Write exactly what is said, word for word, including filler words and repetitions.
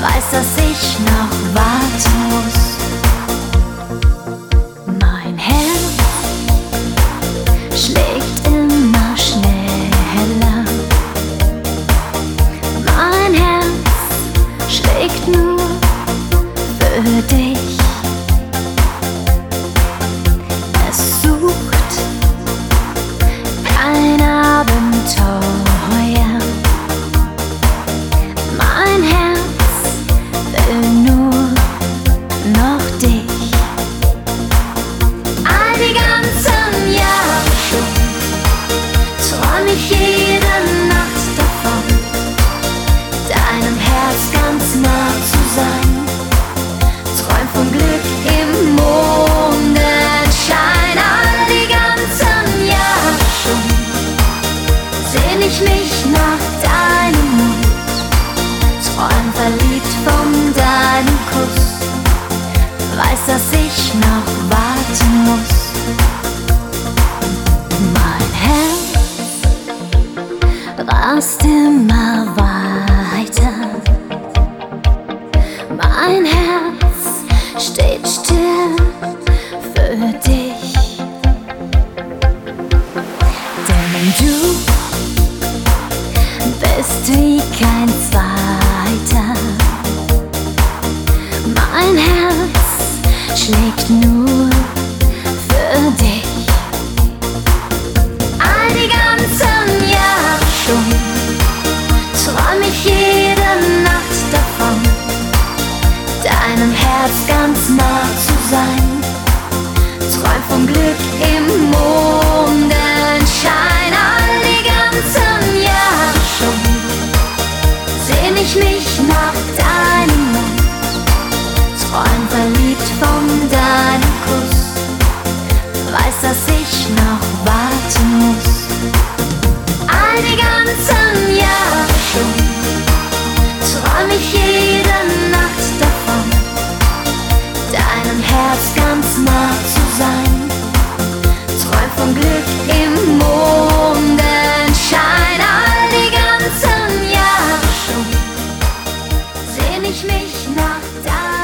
weiß, dass ich noch warten muss. Mein Herz schlägt immer schneller. Mein Herz schlägt nur für dich. Es sucht kein Abenteuer. Mein Herz will nur noch dich. All die ganzen Jahre schon träum ich jede Nacht davon, deinem Herz ganz nah zu sein. Träum vom Glück im Mondenschein. All die ganzen Jahre schon sehn ich mich nach deinem Mund. Träum verliebt von deinem Kuss. Weiß, dass ich noch warten muss. Mein Herz rast immer weiter. Mein Herz steht still für dich. Denn du bist wie kein Zweiter. Mein Herz schlägt nur für dich. All die ganzen Jahre schon träum ich jede Nacht davon, deinem Herz ganz nah zu sein. Träum vom Glück im Mondenschein. All die ganzen Jahre schon sehn ich mich nach deinem Mund. Träum verliebt von deinem Kuss. Weiß, dass ich noch warten muss. All die ganzen Jahre schon träum ich jede Nacht davon, deinem Herz ganz nah zu sein. Träum vom Glück im Mondenschein. All die ganzen Jahre schon sehn ich mich nach deinem